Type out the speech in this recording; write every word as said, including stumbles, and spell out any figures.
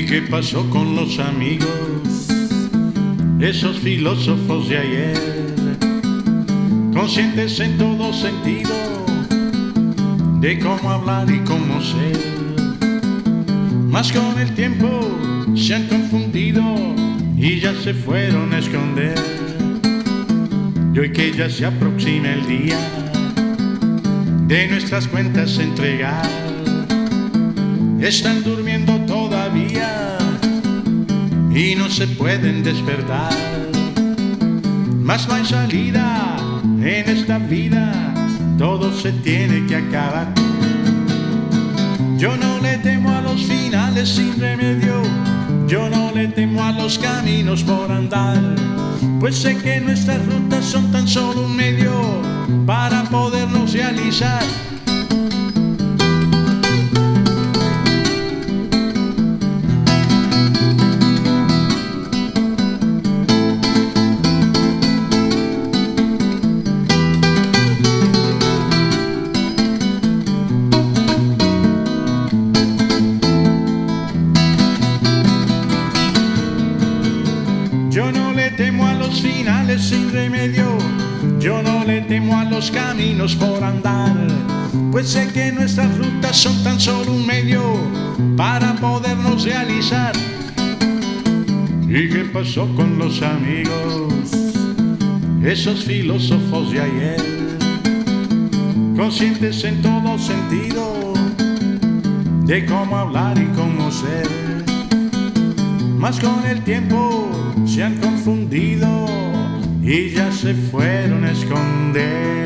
qué pasó con los amigos, esos filósofos de ayer, conscientes en todo sentido de cómo hablar y cómo ser? Mas con el tiempo se han confundido y ya se fueron a esconder. Y hoy que ya se aproxima el día de nuestras cuentas entregar, están durmiendo todavía y no se pueden despertar. Mas no hay salida en esta vida, todo se tiene que acabar. Yo no le temo a los finales sin remedio, yo no le temo a los caminos por andar, pues sé que nuestras rutas son tan solo un medio para podernos realizar. Yo no le temo a los finales sin remedio, yo no le temo a los caminos por andar, pues sé que nuestras rutas son tan solo un medio para podernos realizar. ¿Y qué pasó con los amigos, esos filósofos de ayer, conscientes en todo sentido de cómo hablar y cómo ser? Mas con el tiempo se han confundido y ya se fueron a esconder.